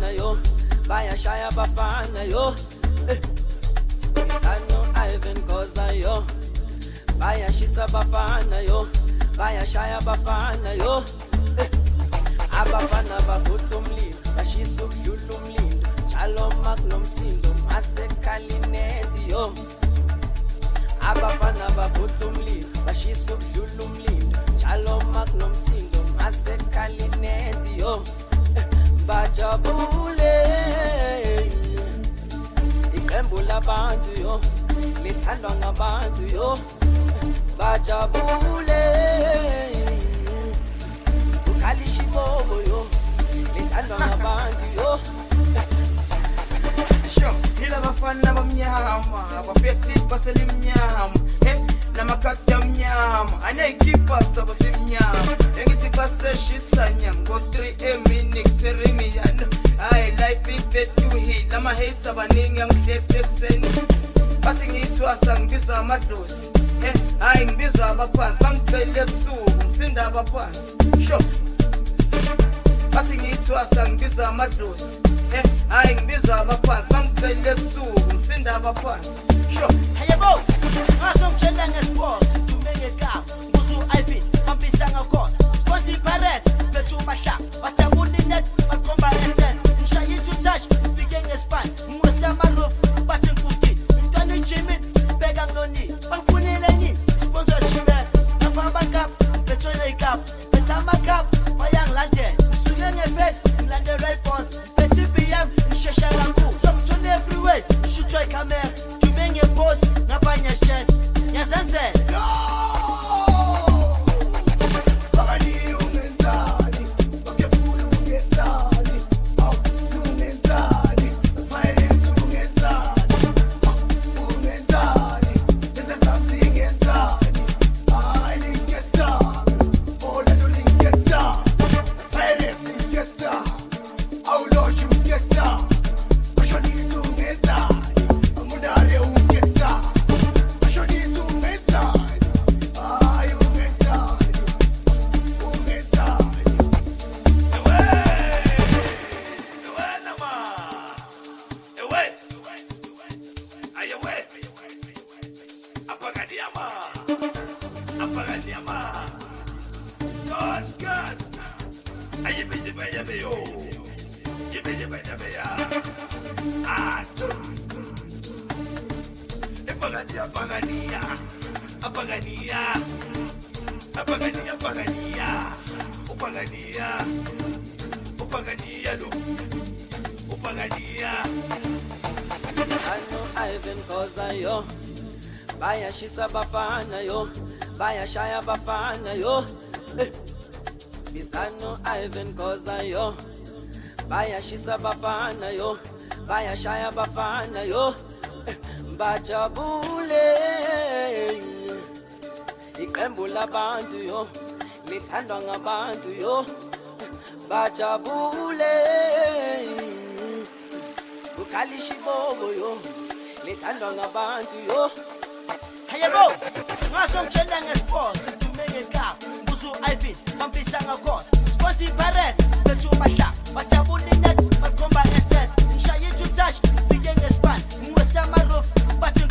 bafana yo, bayashaya bafana yo. Bisano Ivan Koza yo, bayashisa bafana yo, bayashaya bafana yo. Abafana bavutha umlilo, bashisa ukudlula umlindo, njalo makunomsindo, masekalinethi yo. Abafana bavutha umlilo, bashisa ukudlula umlindo, njalo makunomsindo, masekalinethi yo. Bajabule iqembu labantu yo, lithandwa ngabantu yo. Bajabule ukhalishibobo yo, lithandwa ngabantu yo. Hila bafana bamnyama, abaphethi baselimnyama, namakata mnyama, anayikhipha sabasimnyama. Engithi baseshisa nyama, go 3 minutes erimiyana. Hayi life ifethu hila, ama-hates abaningi angihlephe ekuseni. Bathi ngiyithwasa ngibizwa amadlozi, hayi ngibizwa abaphansi, bangicele ebusuku ngisinda abaphansi. Bathi ngiyithwasa ngibizwa amadlozi, hayi ngibizwa abaphansi, bangicele ebusuku ngisinda abaphansi. Hayabo, ngasongitshela ngesport, tumenge ka, nguzu IP, bambisa ngakhosi. Sponsi Barrett, bethu mahla, batabuni net, bakomba essence. Ngishaya into touch, fike ngespine, ngwese amaroof, bathi ngikuki. Mntwana Jimmy, beka ngoni, bangifunile nini? Sponsorship, ngapha bakap, bethu nekap, bethu amakap, bayangilandela. Ngisuke ngeface, ngilande red bonds, bethu BM, ngishesha kakhulu. So ngithole everywhere, shootwa camera. Boss, ngapanya chat, yazenzela. Bayashisa bafana yo, bayashaya bafana yo. Bisano Ivan Koza yo, bayashisa bafana yo, bayashaya bafana yo. Bajabule iqembu labantu yo, lithandwa ngabantu yo. Bajabule ukhalishibobo yo, lithandwa ngabantu yo. Hayabo, ngasongitshela ngesport, tumenge ka, nguzu IP, bambisa ngakhosi. Sponsi Barrett, bethu mahla, batabuni net, bakomba essence. Ngishaya into touch, fike ngespine, ngwese amaroof, bathi